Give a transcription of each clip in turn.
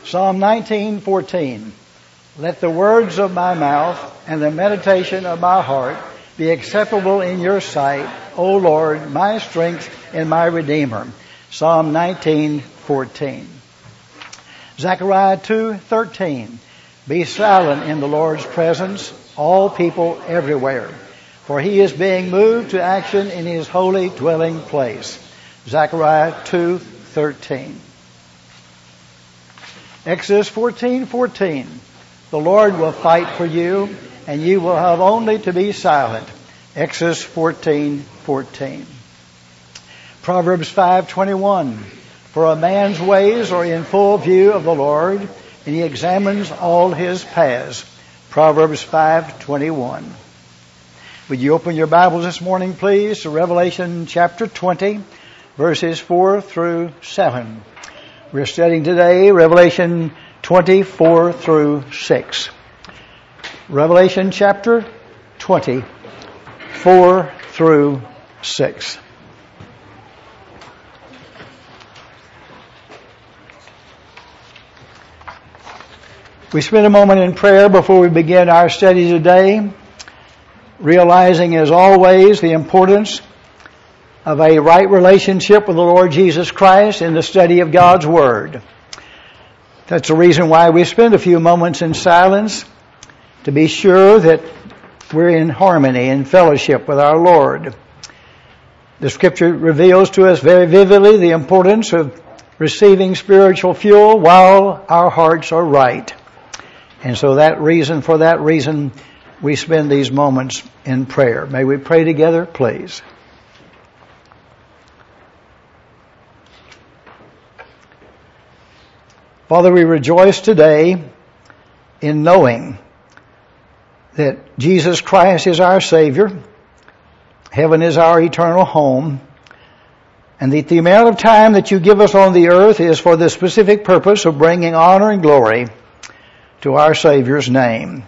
Psalm 19:14. Let the words of my mouth and the meditation of my heart be acceptable in your sight, O Lord, my strength and my Redeemer. Psalm 19:14. Zechariah 2:13. Be silent in the Lord's presence, all people everywhere, for he is being moved to action in his holy dwelling place. Zechariah 2:13. Exodus 14:14. The Lord will fight for you, and you will have only to be silent. Exodus 14:14. Proverbs 5:21. For a man's ways are in full view of the Lord, and he examines all his paths. Proverbs 5:21. Would you open your Bibles this morning, please, to Revelation chapter 20, verses 4 through 7. We're studying today Revelation 24 through 6. Revelation chapter 20, 4 through 6. We spend a moment in prayer before we begin our study today, realizing as always the importance of a right relationship with the Lord Jesus Christ in the study of God's Word. That's the reason why we spend a few moments in silence, to be sure that we're in harmony and fellowship with our Lord. The Scripture reveals to us very vividly the importance of receiving spiritual fuel while our hearts are right. And so for that reason, we spend these moments in prayer. May we pray together, please. Father, we rejoice today in knowing that Jesus Christ is our Savior, heaven is our eternal home, and that the amount of time that you give us on the earth is for the specific purpose of bringing honor and glory to our Savior's name.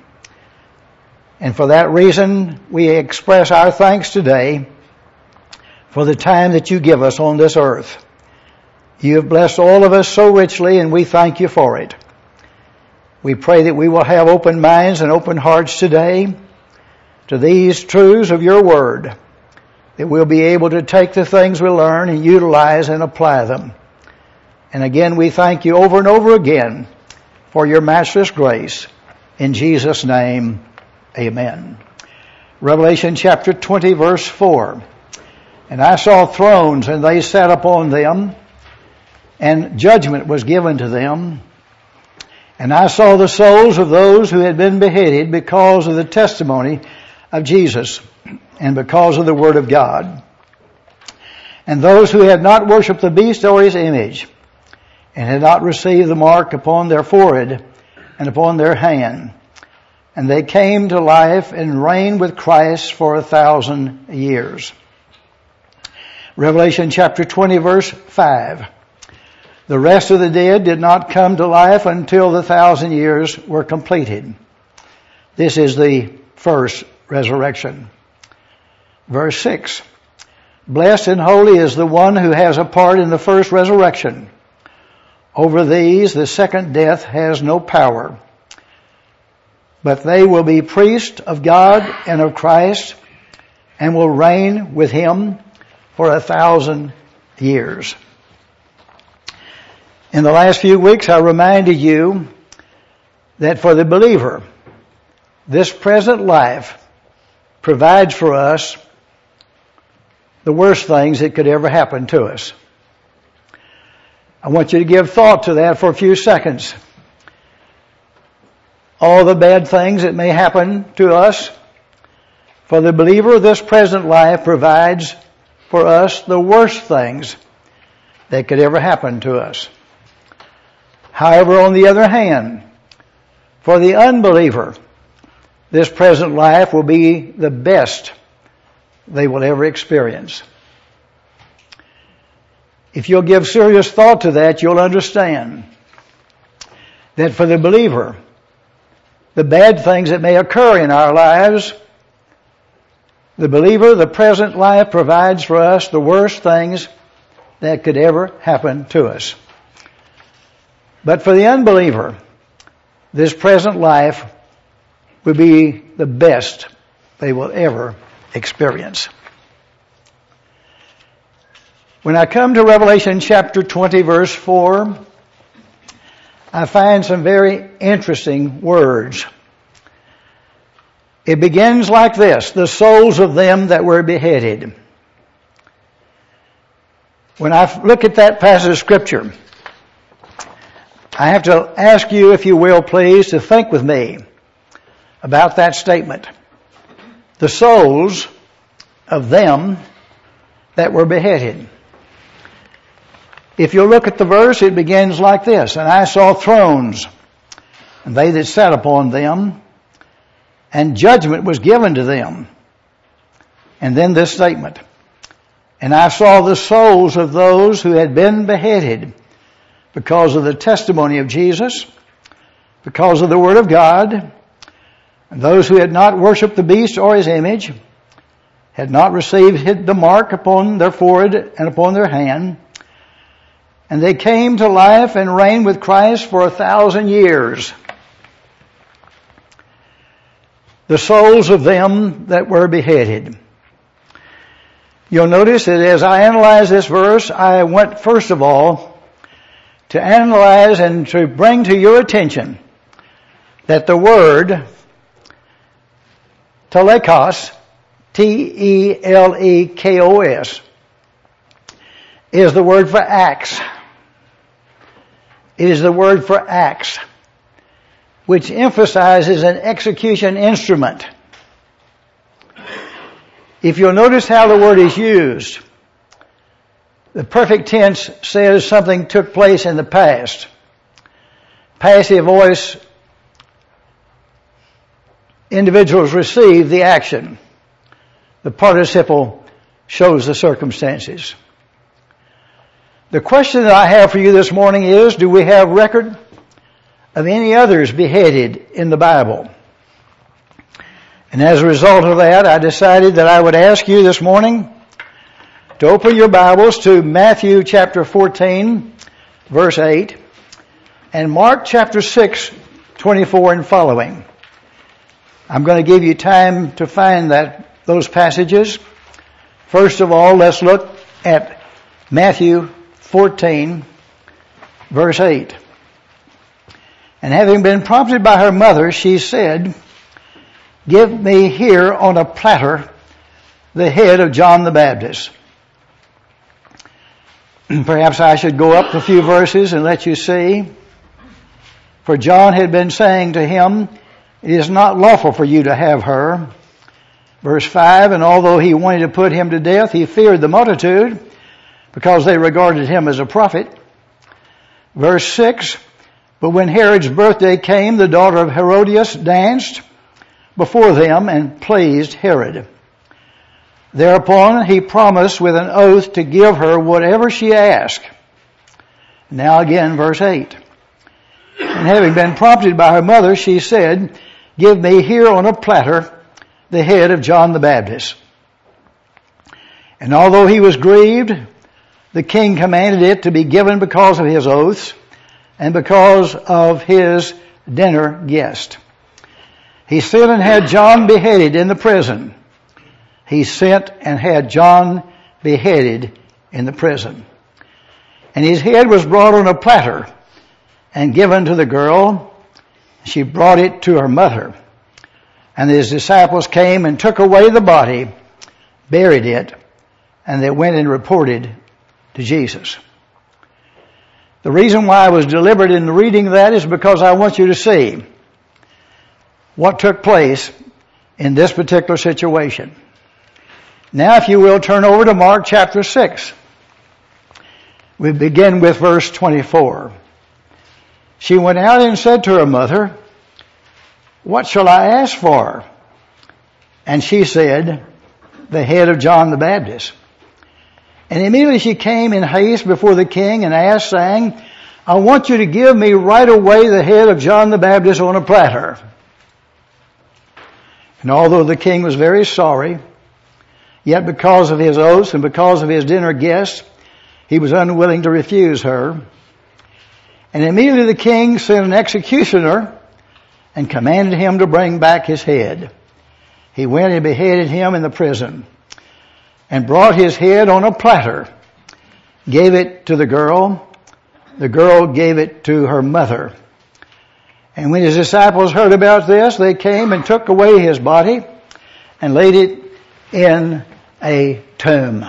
And for that reason, we express our thanks today for the time that you give us on this earth. You have blessed all of us so richly, and we thank you for it. We pray that we will have open minds and open hearts today to these truths of your word, that we'll be able to take the things we learn and utilize and apply them. And again, we thank you over and over again for your matchless grace. In Jesus' name, amen. Revelation chapter 20, verse 4. And I saw thrones, and they sat upon them, and judgment was given to them. And I saw the souls of those who had been beheaded because of the testimony of Jesus and because of the word of God. And those who had not worshipped the beast or his image, and had not received the mark upon their forehead and upon their hand. And they came to life and reigned with Christ for 1,000 years. Revelation chapter 20, verse 5. The rest of the dead did not come to life until the 1,000 years were completed. This is the first resurrection. Verse 6. Blessed and holy is the one who has a part in the first resurrection. Over these the second death has no power, but they will be priests of God and of Christ, and will reign with him for 1,000 years. In the last few weeks, I reminded you that for the believer, this present life provides for us the worst things that could ever happen to us. I want you to give thought to that for a few seconds. All the bad things that may happen to us, for the believer, this present life provides for us the worst things that could ever happen to us. However, on the other hand, for the unbeliever, this present life will be the best they will ever experience. If you'll give serious thought to that, you'll understand that for the believer, the bad things that may occur in our lives, the believer, the present life provides for us the worst things that could ever happen to us. But for the unbeliever, this present life will be the best they will ever experience. When I come to Revelation chapter 20, verse 4, I find some very interesting words. It begins like this: the souls of them that were beheaded. When I look at that passage of Scripture, I have to ask you, if you will, please, to think with me about that statement. The souls of them that were beheaded. If you look at the verse, it begins like this: and I saw thrones, and they that sat upon them, and judgment was given to them. And then this statement: and I saw the souls of those who had been beheaded because of the testimony of Jesus, because of the Word of God, and those who had not worshipped the beast or his image, had not received the mark upon their forehead and upon their hand, and they came to life and reigned with Christ for 1,000 years. The souls of them that were beheaded. You'll notice that as I analyze this verse, I went first of all to analyze and to bring to your attention that the word telekos, T-E-L-E-K-O-S, is the word for axe. It is the word for axe, which emphasizes an execution instrument. If you'll notice how the word is used, the perfect tense says something took place in the past. Passive voice, individuals receive the action. The participle shows the circumstances. The question that I have for you this morning is, do we have record of any others beheaded in the Bible? And as a result of that, I decided that I would ask you this morning to open your Bibles to Matthew chapter 14, verse 8, and Mark chapter 6, 24 and following. I'm going to give you time to find those passages. First of all, let's look at Matthew 14, verse 8. And having been prompted by her mother, she said, give me here on a platter the head of John the Baptist. Perhaps I should go up a few verses and let you see. For John had been saying to him, it is not lawful for you to have her. Verse 5, and although he wanted to put him to death, he feared the multitude, because they regarded him as a prophet. Verse 6, but when Herod's birthday came, the daughter of Herodias danced before them and pleased Herod. Thereupon he promised with an oath to give her whatever she asked. Now again, verse 8. And having been prompted by her mother, she said, give me here on a platter the head of John the Baptist. And although he was grieved, the king commanded it to be given because of his oaths and because of his dinner guest. He sent and had John beheaded in the prison. He sent and had John beheaded in the prison. And his head was brought on a platter and given to the girl. She brought it to her mother. And his disciples came and took away the body, buried it, and they went and reported to Jesus. The reason why I was deliberate in reading that is because I want you to see what took place in this particular situation. Now, if you will, turn over to Mark chapter 6. We begin with verse 24. She went out and said to her mother, what shall I ask for? And she said, the head of John the Baptist. And immediately she came in haste before the king and asked, saying, I want you to give me right away the head of John the Baptist on a platter. And although the king was very sorry, yet because of his oaths and because of his dinner guests, he was unwilling to refuse her. And immediately the king sent an executioner and commanded him to bring back his head. He went and beheaded him in the prison and brought his head on a platter, gave it to the girl. The girl gave it to her mother. And when his disciples heard about this, they came and took away his body and laid it in a tomb.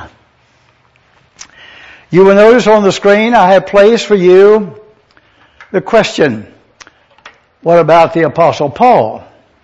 You will notice on the screen I have placed for you the question, what about the Apostle Paul?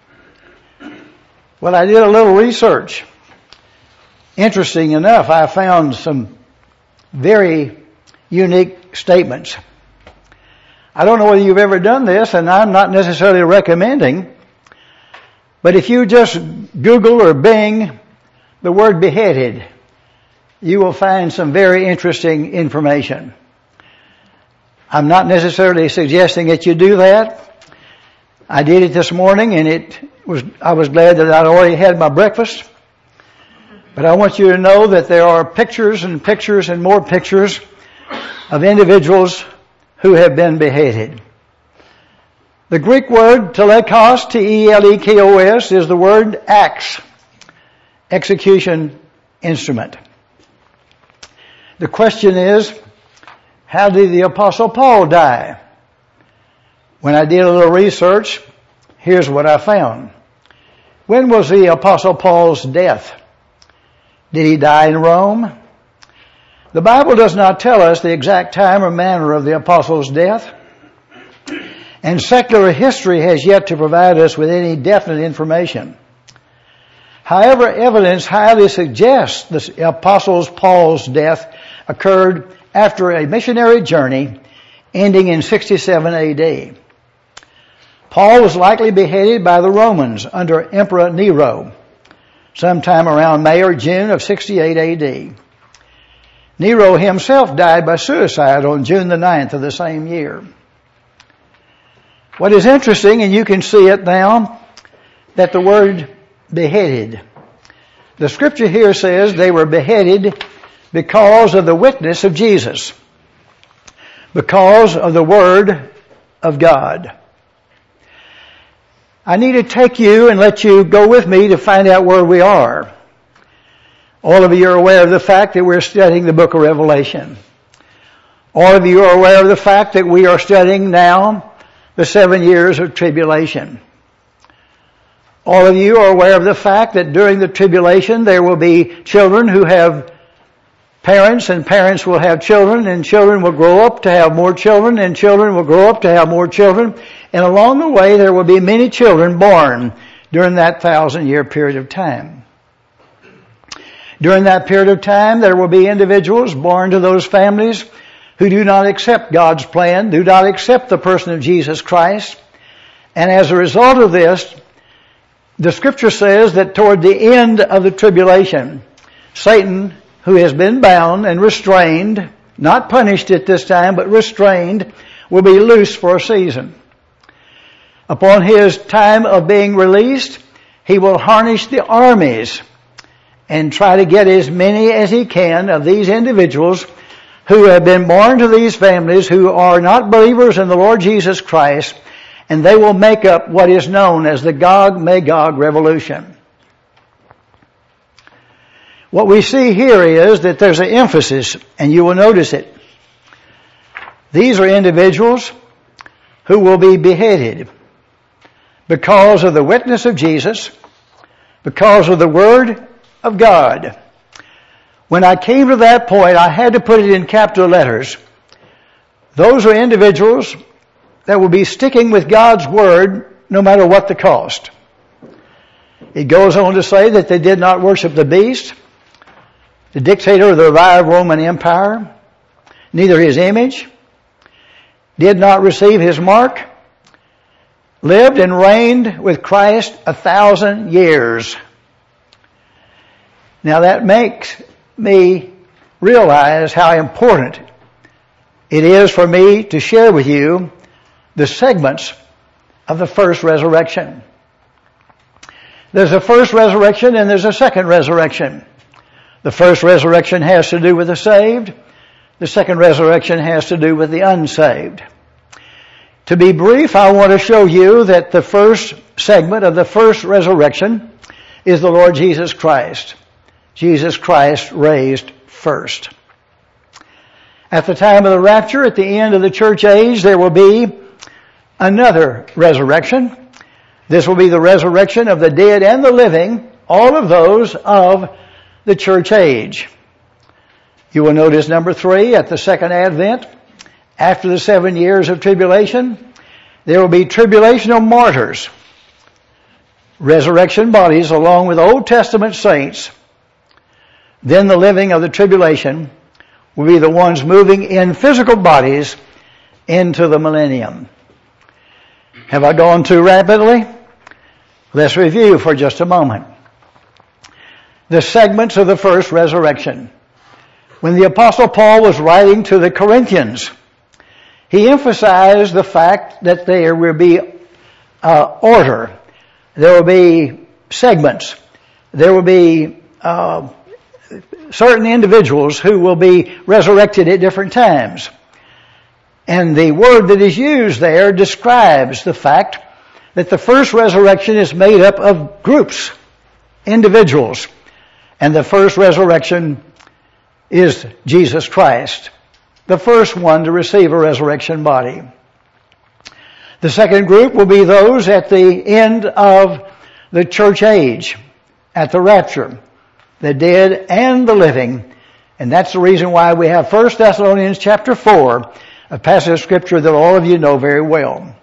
Well, I did a little research. Interesting enough, I found some very unique statements. I don't know whether you've ever done this, and I'm not necessarily recommending, but if you just Google or Bing the word beheaded, you will find some very interesting information. I'm not necessarily suggesting that you do that. I did it this morning, and I was glad that I'd already had my breakfast. But I want you to know that there are pictures and pictures and more pictures of individuals who have been beheaded. The Greek word telekos, T-E-L-E-K-O-S, is the word axe, execution instrument. The question is, how did the Apostle Paul die? When I did a little research, here's what I found. When was the Apostle Paul's death? Did he die in Rome? The Bible does not tell us the exact time or manner of the apostle's death, and secular history has yet to provide us with any definite information. However, evidence highly suggests the Apostle Paul's death occurred after a missionary journey ending in 67 AD. Paul was likely beheaded by the Romans under Emperor Nero, sometime around May or June of 68 AD. Nero himself died by suicide on June the 9th of the same year. What is interesting, and you can see it now, that the word beheaded. The scripture here says they were beheaded because of the witness of Jesus, because of the Word of God. I need to take you and let you go with me to find out where we are. All of you are aware of the fact that we're studying the book of Revelation. All of you are aware of the fact that we are studying now the 7 years of tribulation. All of you are aware of the fact that during the tribulation there will be children who have parents, and parents will have children, and children will grow up to have more children, and children will grow up to have more children. And along the way there will be many children born during that 1,000-year period of time. During that period of time there will be individuals born to those families who do not accept God's plan, do not accept the person of Jesus Christ. And as a result of this, the scripture says that toward the end of the tribulation, Satan, who has been bound and restrained, not punished at this time, but restrained, will be loosed for a season. Upon his time of being released, he will harness the armies and try to get as many as he can of these individuals who have been born to these families who are not believers in the Lord Jesus Christ, and they will make up what is known as the Gog-Magog revolution. What we see here is that there's an emphasis, and you will notice it. These are individuals who will be beheaded because of the witness of Jesus, because of the Word of God. When I came to that point, I had to put it in capital letters. Those are individuals that will be sticking with God's Word no matter what the cost. It goes on to say that they did not worship the beast, the dictator of the revived Roman Empire, neither his image, did not receive his mark, lived and reigned with Christ 1,000 years. Now that makes me realize how important it is for me to share with you the segments of the first resurrection. There's a first resurrection and there's a second resurrection. The first resurrection has to do with the saved. The second resurrection has to do with the unsaved. To be brief, I want to show you that the first segment of the first resurrection is the Lord Jesus Christ. Jesus Christ raised first. At the time of the rapture, at the end of the church age, there will be another resurrection. This will be the resurrection of the dead and the living, all of those of the church age. You will notice number 3, at the second advent, after the 7 years of tribulation, there will be tribulational martyrs, resurrection bodies along with Old Testament saints. Then the living of the tribulation will be the ones moving in physical bodies into the millennium. Have I gone too rapidly? Let's review for just a moment. The segments of the first resurrection. When the Apostle Paul was writing to the Corinthians, he emphasized the fact that there will be order. There will be segments. There will be certain individuals who will be resurrected at different times. And the word that is used there describes the fact that the first resurrection is made up of groups, individuals. And the first resurrection is Jesus Christ, the first one to receive a resurrection body. The second group will be those at the end of the church age, at the rapture, the dead and the living. And that's the reason why we have 1 Thessalonians chapter 4, a passage of scripture that all of you know very well.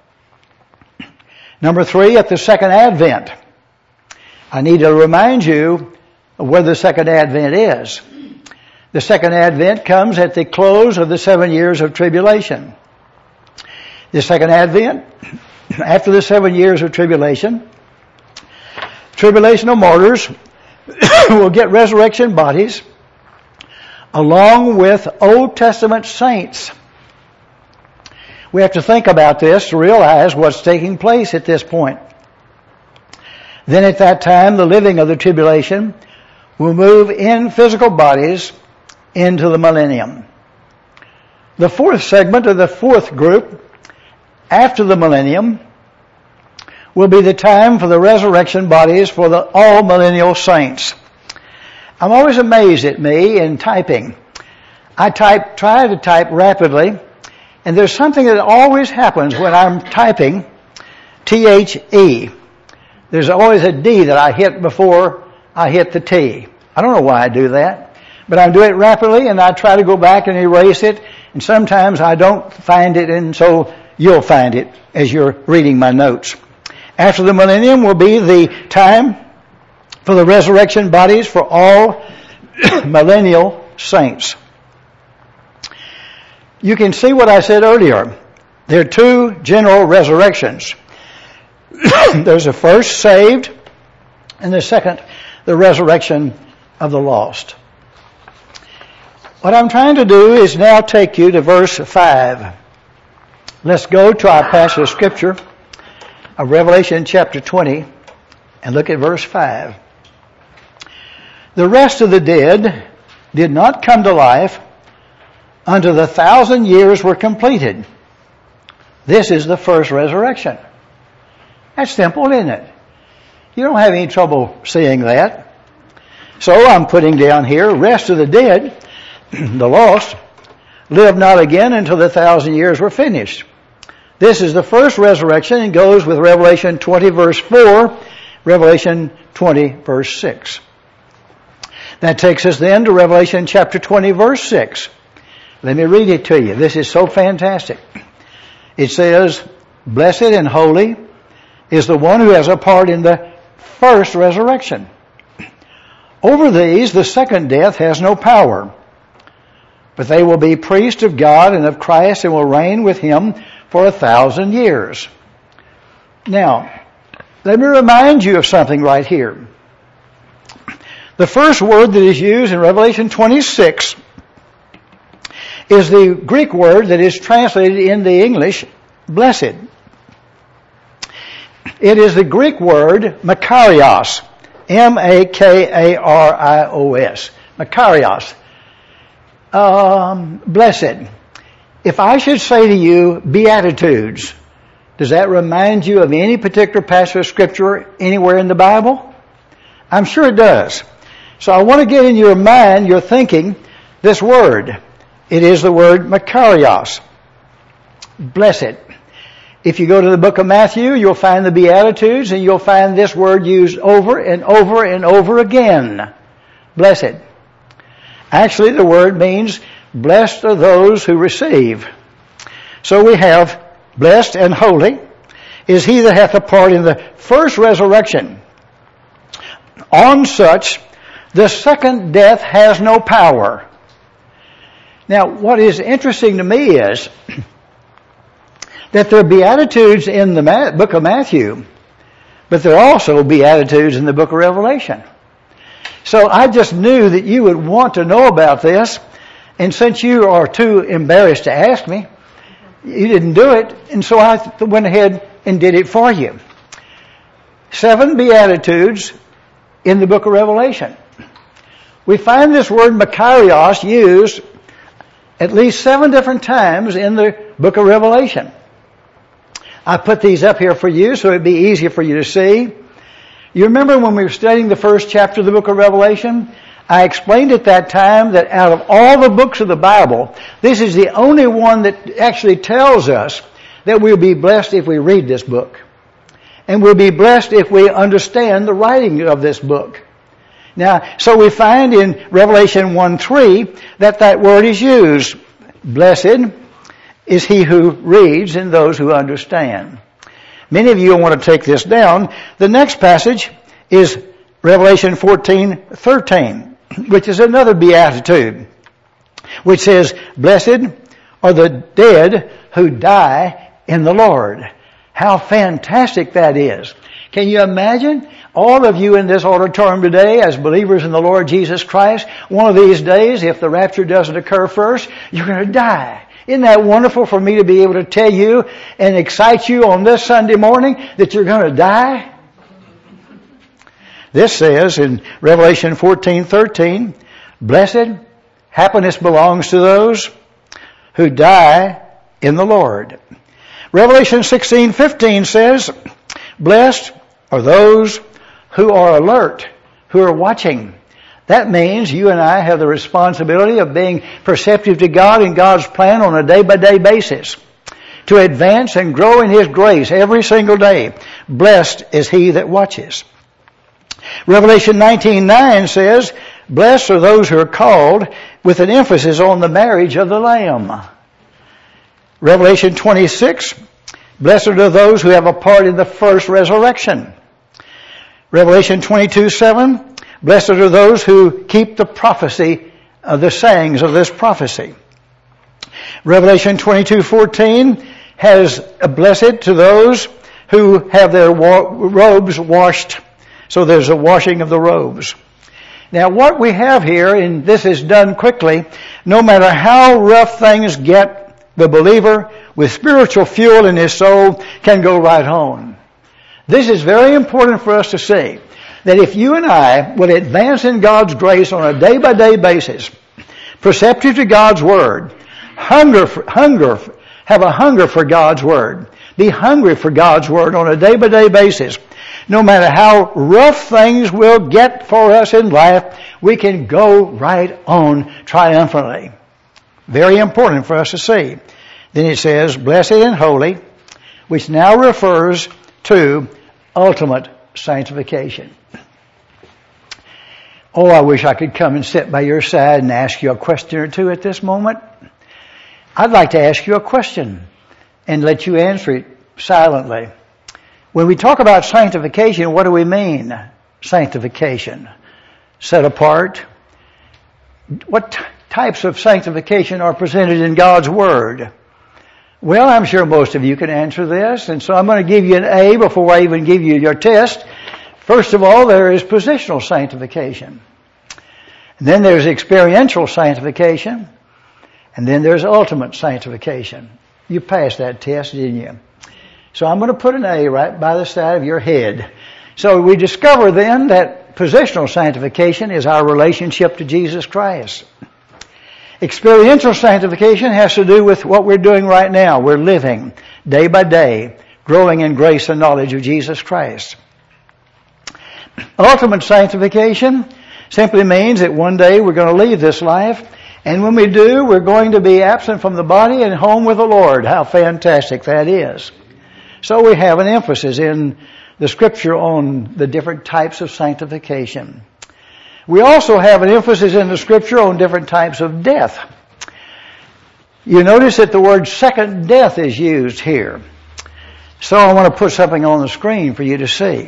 Number 3, at the second advent. I need to remind you of where the second advent is. The second advent comes at the close of the 7 years of tribulation. The second advent, after the 7 years of tribulation, tribulational martyrs will get resurrection bodies along with Old Testament saints. We have to think about this to realize what's taking place at this point. Then at that time, the living of the tribulation will move in physical bodies into the millennium. The fourth segment of the fourth group, after the millennium, will be the time for the resurrection bodies for the all millennial saints. I'm always amazed at me in typing. I try to type rapidly, and there's something that always happens when I'm typing T-H-E. There's always a D that I hit before I hit the T. I don't know why I do that. But I do it rapidly, and I try to go back and erase it, and sometimes I don't find it, and so you'll find it as you're reading my notes. After the millennium will be the time for the resurrection bodies for all millennial saints. You can see what I said earlier. There are 2 general resurrections. There's the first, saved, and the second, the resurrection of the lost. What I'm trying to do is now take you to verse 5. Let's go to our passage of scripture of Revelation chapter 20 and look at verse 5. The rest of the dead did not come to life until the 1,000 years were completed. This is the first resurrection. That's simple, isn't it? You don't have any trouble seeing that. So I'm putting down here, rest of the dead, the lost, live not again until the 1,000 years were finished. This is the first resurrection and goes with Revelation 20 verse 4, Revelation 20 verse 6. That takes us then to Revelation chapter 20 verse 6. Let me read it to you. This is so fantastic. It says, blessed and holy is the one who has a part in the first resurrection. Over these, the second death has no power, but they will be priests of God and of Christ and will reign with him for 1,000 years. Now, let me remind you of something right here. The first word that is used in Revelation 26 is the Greek word that is translated in the English, blessed. It is the Greek word makarios, M-A-K-A-R-I-O-S, makarios. Blessed. If I should say to you, Beatitudes, Does that remind you of any particular passage of Scripture anywhere in the Bible? I'm sure it does. So I want to get in your mind, your thinking, this word. It is the word Makarios. Blessed. If you go to the book of Matthew, you'll find the Beatitudes, and you'll find this word used over and over and over again. Blessed. Actually, the word means blessed are those who receive. So we have blessed and holy is he that hath a part in the first resurrection. On such, the second death has no power. Now, what is interesting to me is that there are Beatitudes in the book of Matthew, but there are also Beatitudes in the book of Revelation. So I just knew that you would want to know about this, and since you are too embarrassed to ask me, you didn't do it, and so I went ahead and did it for you. 7 Beatitudes in the book of Revelation. We find this word Makarios used at least 7 different times in the book of Revelation. I put these up here for you so it'd be easier for you to see. You remember when we were studying the first chapter of the book of Revelation? I explained at that time that out of all the books of the Bible, this is the only one that actually tells us that we'll be blessed if we read this book. And we'll be blessed if we understand the writing of this book. Now, so we find in Revelation 1:3 that word is used. Blessed is he who reads and those who understand. Many of you want to take this down. The next passage is Revelation 14:13, which is another beatitude, which says, blessed are the dead who die in the Lord. How fantastic that is. Can you imagine all of you in this auditorium today as believers in the Lord Jesus Christ? One of these days, if the rapture doesn't occur first, you're going to die. Isn't that wonderful for me to be able to tell you and excite you on this Sunday morning that you're going to die? This says in Revelation 14:13, blessed, happiness belongs to those who die in the Lord. Revelation 16:15 says, blessed are those who are alert, who are watching. That means you and I have the responsibility of being perceptive to God and God's plan on a day-by-day basis, to advance and grow in His grace every single day. Blessed is he that watches. Revelation 19:9 says, blessed are those who are called, with an emphasis on the marriage of the Lamb. Revelation 26, blessed are those who have a part in the first resurrection. Revelation 22:7, blessed are those who keep the prophecy of the sayings of this prophecy. Revelation 22:14 has a blessed to those who have their robes washed. So there's a washing of the robes. Now what we have here, and this is done quickly, no matter how rough things get, the believer with spiritual fuel in his soul can go right on. This is very important for us to see, that if you and I will advance in God's grace on a day-by-day basis, perceptive to God's Word, have a hunger for God's Word, be hungry for God's Word on a day-by-day basis, no matter how rough things will get for us in life, we can go right on triumphantly. Very important for us to see. Then it says, blessed and holy, which now refers to ultimate sanctification. Oh, I wish I could come and sit by your side and ask you a question or two at this moment. I'd like to ask you a question and let you answer it silently. When we talk about sanctification, what do we mean? Sanctification. Set apart. What types of sanctification are presented in God's Word? Well, I'm sure most of you can answer this, and so I'm going to give you an A before I even give you your test. First of all, there is positional sanctification. And then there's experiential sanctification. And then there's ultimate sanctification. You passed that test, didn't you? So I'm going to put an A right by the side of your head. So we discover then that positional sanctification is our relationship to Jesus Christ. Experiential sanctification has to do with what we're doing right now. We're living day by day, growing in grace and knowledge of Jesus Christ. Ultimate sanctification simply means that one day we're going to leave this life, and when we do, we're going to be absent from the body and home with the Lord. How fantastic that is. So we have an emphasis in the Scripture on the different types of sanctification. We also have an emphasis in the Scripture on different types of death. You notice that the word second death is used here. So I want to put something on the screen for you to see.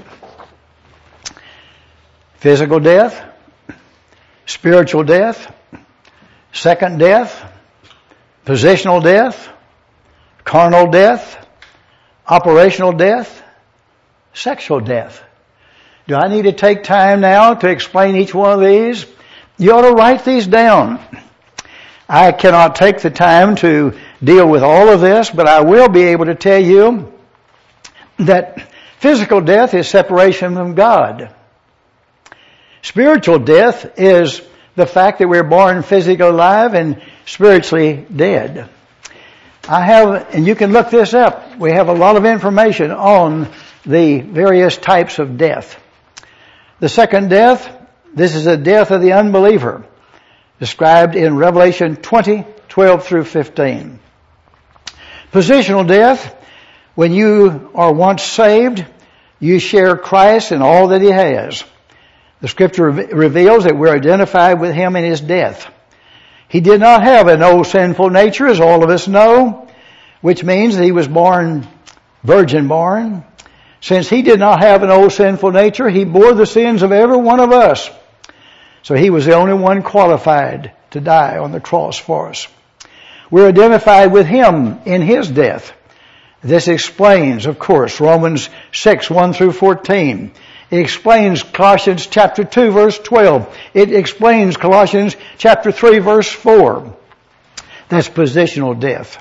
Physical death, spiritual death, second death, positional death, carnal death, operational death, sexual death. Do I need to take time now to explain each one of these? You ought to write these down. I cannot take the time to deal with all of this, but I will be able to tell you that physical death is separation from God. Spiritual death is the fact that we're born physically alive and spiritually dead. And you can look this up. We have a lot of information on the various types of death. The second death, this is the death of the unbeliever, described in Revelation 20:12 through 15. Positional death, when you are once saved, you share Christ in all that He has. The Scripture reveals that we're identified with Him in His death. He did not have an old sinful nature, as all of us know, which means that He was born, virgin born. Since He did not have an old sinful nature, He bore the sins of every one of us. So He was the only one qualified to die on the cross for us. We're identified with Him in His death. This explains, of course, Romans 6:1 through 14. It explains Colossians chapter 2 verse 12. It explains Colossians chapter 3 verse 4. That's positional death.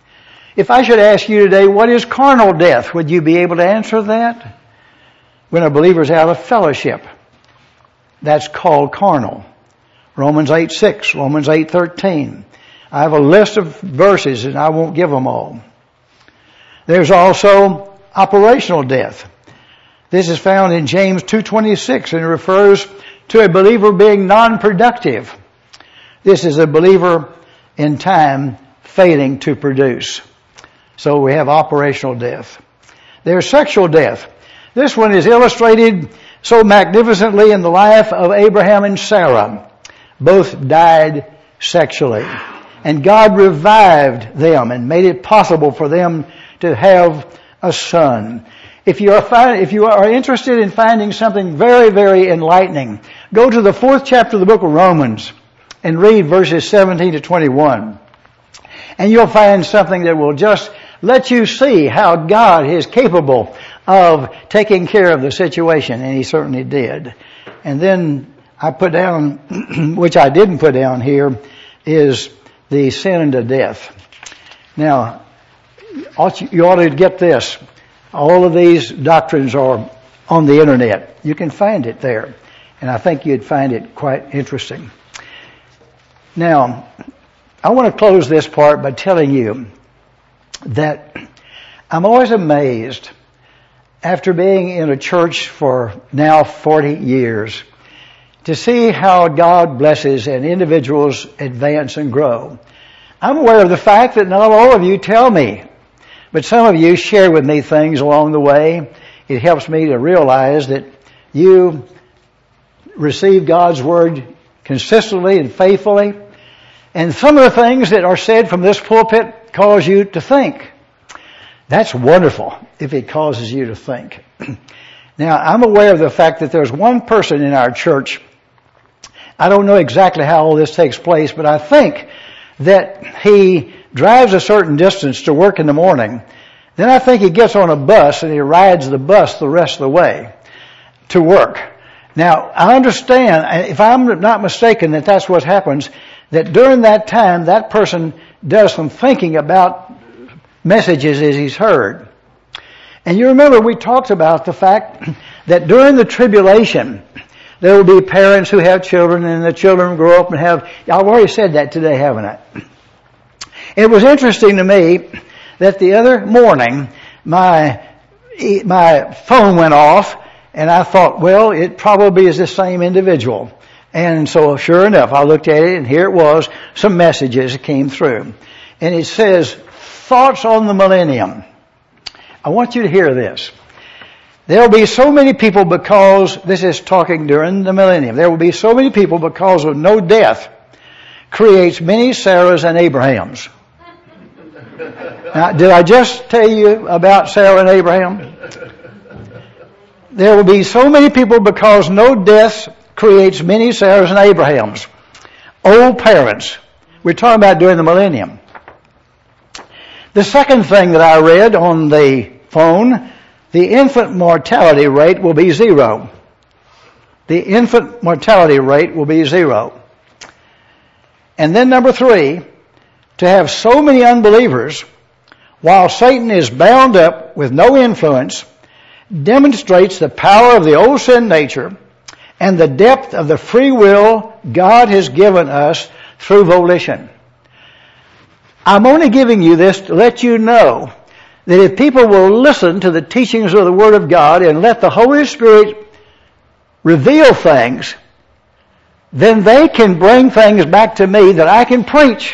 If I should ask you today, what is carnal death? Would you be able to answer that? When a believer is out of fellowship. That's called carnal. Romans 8:6, Romans 8:13. I have a list of verses and I won't give them all. There's also operational death. This is found in James 2:26 and it refers to a believer being non-productive. This is a believer in time failing to produce. So we have operational death. There's sexual death. This one is illustrated so magnificently in the life of Abraham and Sarah. Both died sexually. And God revived them and made it possible for them to have a son. If you are interested in finding something very, very enlightening, go to the 4th chapter of the book of Romans and read verses 17 to 21. And you'll find something that will just let you see how God is capable of taking care of the situation, and He certainly did. And then I put down, which I didn't put down here, is the sin unto death. Now, you ought to get this. All of these doctrines are on the internet. You can find it there. And I think you'd find it quite interesting. Now, I want to close this part by telling you that I'm always amazed, after being in a church for now 40 years, to see how God blesses and individuals advance and grow. I'm aware of the fact that not all of you tell me, but some of you share with me things along the way. It helps me to realize that you receive God's Word consistently and faithfully. And some of the things that are said from this pulpit cause you to think. That's wonderful if it causes you to think. Now, I'm aware of the fact that there's one person in our church. I don't know exactly how all this takes place, but I think that he drives a certain distance to work in the morning. Then I think he gets on a bus and he rides the bus the rest of the way to work. Now, I understand, if I'm not mistaken, that that's what happens, that during that time, that person does some thinking about messages as he's heard. And you remember we talked about the fact that during the tribulation, there will be parents who have children and the children grow up and have, I've already said that today, haven't I? It was interesting to me that the other morning my phone went off, and I thought, well, it probably is the same individual. And so sure enough, I looked at it, and here it was, some messages that came through. And it says, thoughts on the millennium. I want you to hear this. There will be so many people because, this is talking during the millennium, there will be so many people because of no death creates many Sarahs and Abrahams. Now, did I just tell you about Sarah and Abraham? There will be so many people because no death creates many Sarahs and Abrahams. Old parents. We're talking about during the millennium. The second thing that I read on the phone, the infant mortality rate will be 0. The infant mortality rate will be 0. And then number 3, to have so many unbelievers while Satan is bound up with no influence demonstrates the power of the old sin nature and the depth of the free will God has given us through volition. I'm only giving you this to let you know that if people will listen to the teachings of the Word of God and let the Holy Spirit reveal things, then they can bring things back to me that I can preach.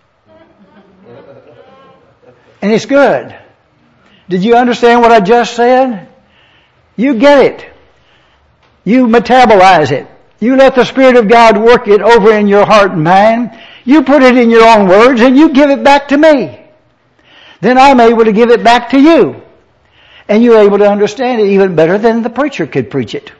And it's good. Did you understand what I just said? You get it. You metabolize it. You let the Spirit of God work it over in your heart and mind. You put it in your own words and you give it back to me. Then I'm able to give it back to you. And you're able to understand it even better than the preacher could preach it.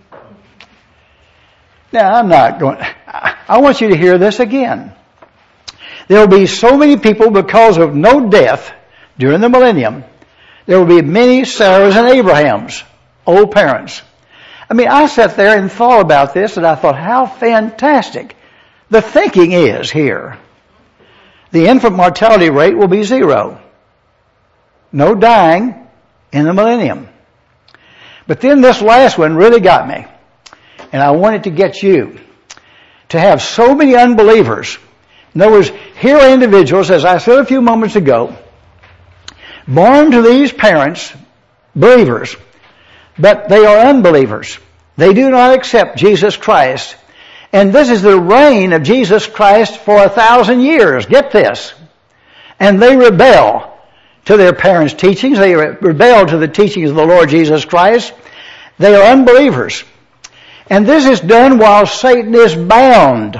Now, I want you to hear this again. There will be so many people because of no death during the millennium. There will be many Sarahs and Abrahams, old parents. I mean, I sat there and thought about this, and I thought, how fantastic the thinking is here. The infant mortality rate will be 0. No dying in the millennium. But then this last one really got me. And I wanted to get you to have so many unbelievers. In other words, here are individuals, as I said a few moments ago, born to these parents, believers, but they are unbelievers. They do not accept Jesus Christ. And this is the reign of Jesus Christ for 1,000 years. Get this. And they rebel to their parents' teachings. They rebel to the teachings of the Lord Jesus Christ. They are unbelievers. And this is done while Satan is bound.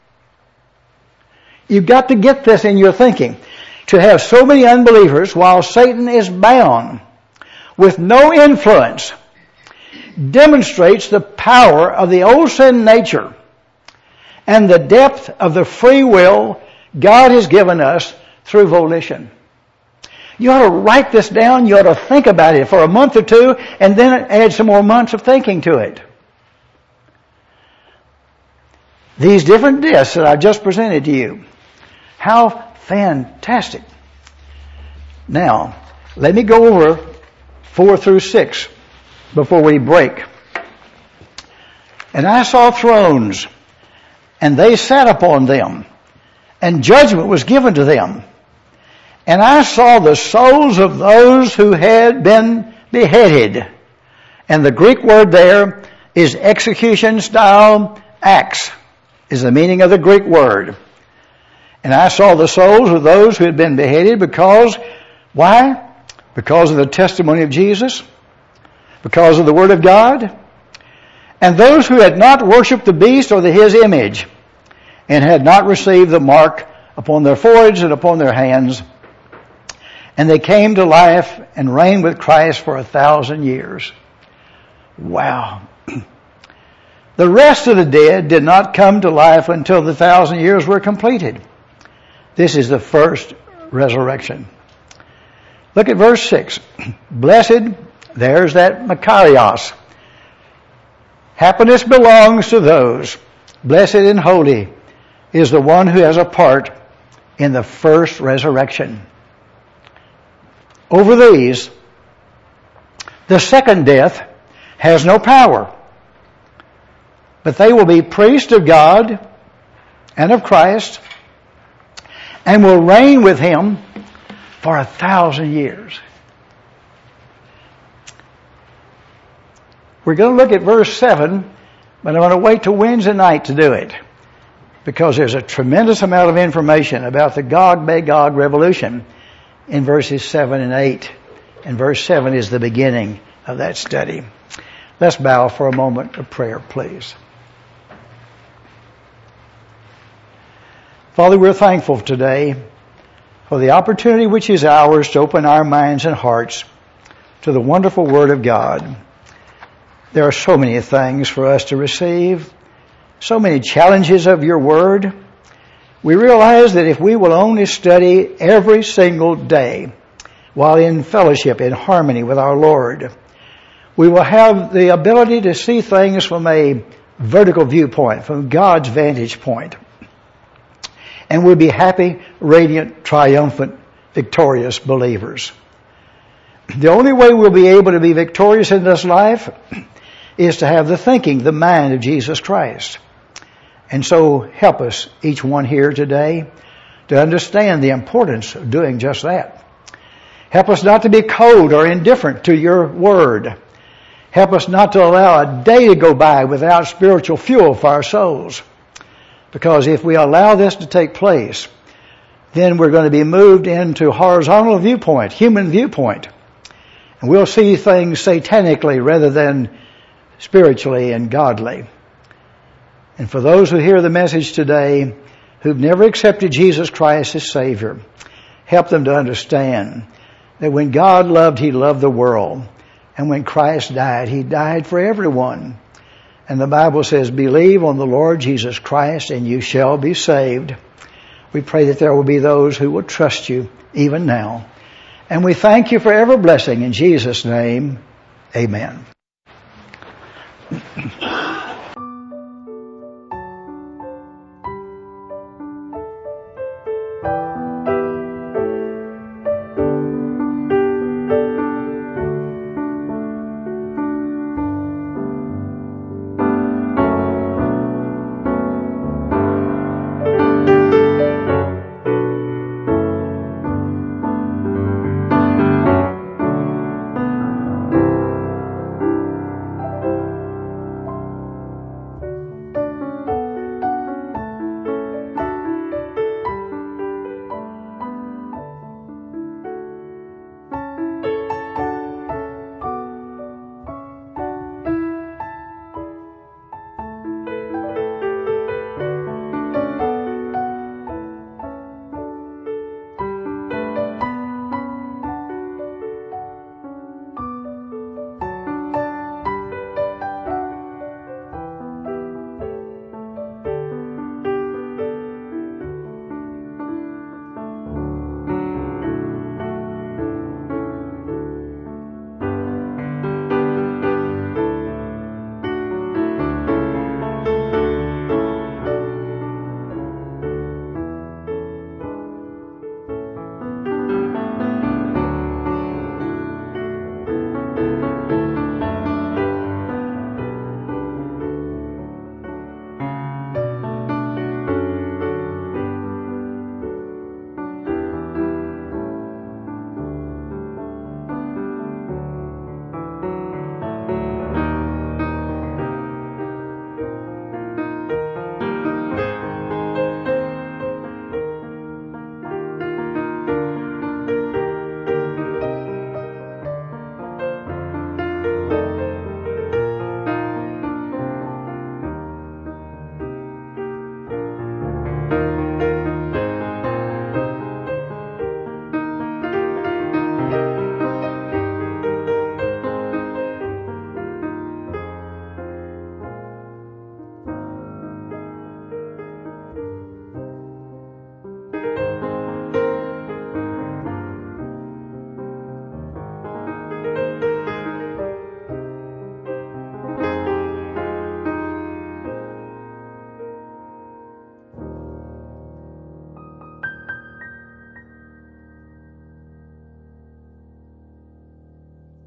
You've got to get this in your thinking. To have so many unbelievers while Satan is bound with no influence demonstrates the power of the old sin nature and the depth of the free will God has given us through volition. You ought to write this down. You ought to think about it for a month or two and then add some more months of thinking to it. These different discs that I've just presented to you. How fantastic. Now, let me go over 4 through 6 before we break. And I saw thrones, and they sat upon them, and judgment was given to them. And I saw the souls of those who had been beheaded. And the Greek word there is execution style axe, is the meaning of the Greek word. And I saw the souls of those who had been beheaded because, why? Because of the testimony of Jesus, because of the Word of God, and those who had not worshipped the beast or his image, and had not received the mark upon their foreheads and upon their hands. And they came to life and reigned with Christ for 1,000 years. Wow. The rest of the dead did not come to life until the 1,000 years were completed. This is the first resurrection. Look at verse 6. Blessed, there's that Makarios. Happiness belongs to those. Blessed and holy is the one who has a part in the first resurrection. Over these, the second death has no power. But they will be priests of God and of Christ and will reign with Him for 1,000 years. We're going to look at verse 7, but I'm going to wait till Wednesday night to do it, because there's a tremendous amount of information about the Gog-Magog revolution in verses 7 and 8. And verse 7 is the beginning of that study. Let's bow for a moment of prayer, please. Father, we're thankful today for the opportunity which is ours to open our minds and hearts to the wonderful Word of God. There are so many things for us to receive, so many challenges of your Word. We realize that if we will only study every single day while in fellowship, in harmony with our Lord, we will have the ability to see things from a vertical viewpoint, from God's vantage point. And we'll be happy, radiant, triumphant, victorious believers. The only way we'll be able to be victorious in this life is to have the thinking, the mind of Jesus Christ. And so help us, each one here today, to understand the importance of doing just that. Help us not to be cold or indifferent to your word. Help us not to allow a day to go by without spiritual fuel for our souls. Because if we allow this to take place, then we're going to be moved into horizontal viewpoint, human viewpoint. And we'll see things satanically rather than spiritually and godly. And for those who hear the message today who've never accepted Jesus Christ as Savior, help them to understand that when God loved, He loved the world. And when Christ died, He died for everyone. And the Bible says, believe on the Lord Jesus Christ and you shall be saved. We pray that there will be those who will trust you even now. And we thank you for every blessing in Jesus' name. Amen.